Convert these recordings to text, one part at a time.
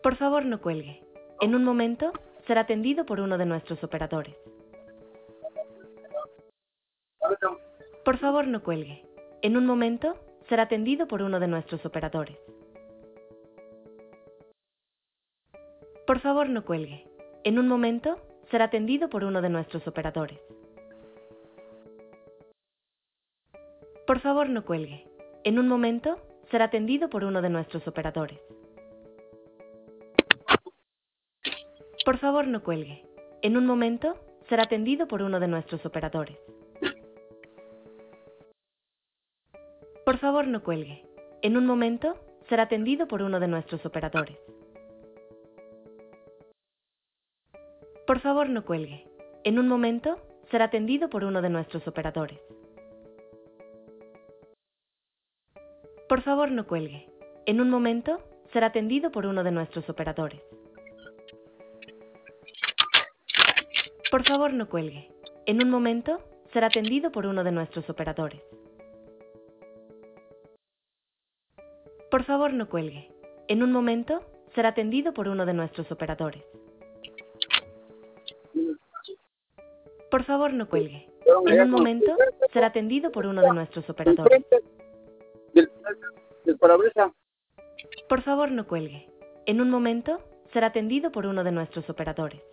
Por favor, no cuelgue. En un momento, será atendido por uno de nuestros operadores. Por favor, no cuelgue. En un momento, será atendido por uno de nuestros operadores. Por favor, no cuelgue. En un momento, será atendido por uno de nuestros operadores. Por favor, no cuelgue. En un momento, será atendido por uno de nuestros operadores. Por favor, no cuelgue. En un momento, será atendido por uno de nuestros operadores. Por favor, no cuelgue. En un momento, será atendido por uno de nuestros operadores. Por favor, no cuelgue. En un momento, será atendido por uno de nuestros operadores. Por favor, no cuelgue. En un momento, será atendido por uno de nuestros operadores. Por favor, no cuelgue. En un momento, será atendido por uno de nuestros operadores. Por favor, no cuelgue. En un momento, será atendido por uno de nuestros operadores. Por favor, no cuelgue. En un momento, será atendido por uno de nuestros operadores. Del parabrisas. Por favor, no cuelgue. En un momento, será atendido por uno de nuestros operadores.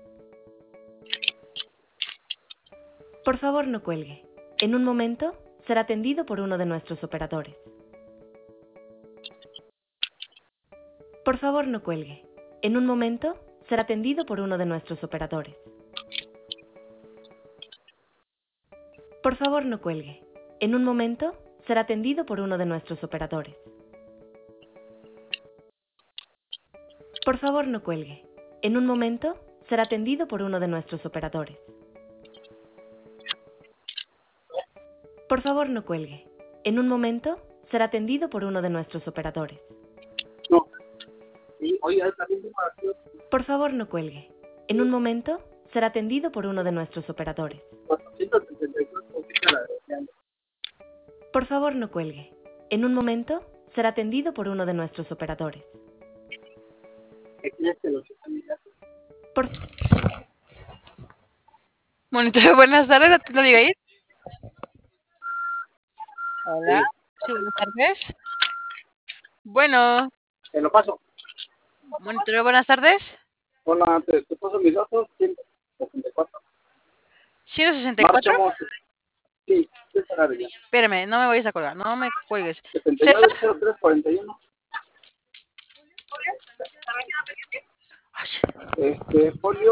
Por favor, no cuelgue. En un momento, será atendido por uno de nuestros operadores. Por favor, no cuelgue. En un momento, será atendido por uno de nuestros operadores. Por favor, no cuelgue. En un momento, será atendido por uno de nuestros operadores. Por favor, no cuelgue. En un momento, será atendido por uno de nuestros operadores. Por favor, no cuelgue. En un momento, será atendido por uno de nuestros operadores. No. Sí, oye, también tengo aquí Por favor, no cuelgue. En un momento, será atendido por uno de nuestros operadores. 464. Por favor, no cuelgue. En un momento, será atendido por uno de nuestros operadores. Por... Monitor, buenas tardes, ¿a ti lo digo ahí? Hola, sí, buenas tardes. Bueno, Te lo paso. monitor, buenas tardes. Hola, te paso mis datos. 164. 164. Marchamos. Sí, César Arellano. Espérame, no me vayas a colgar, no me cuelgues. 79 César. 0341. Ay, Folio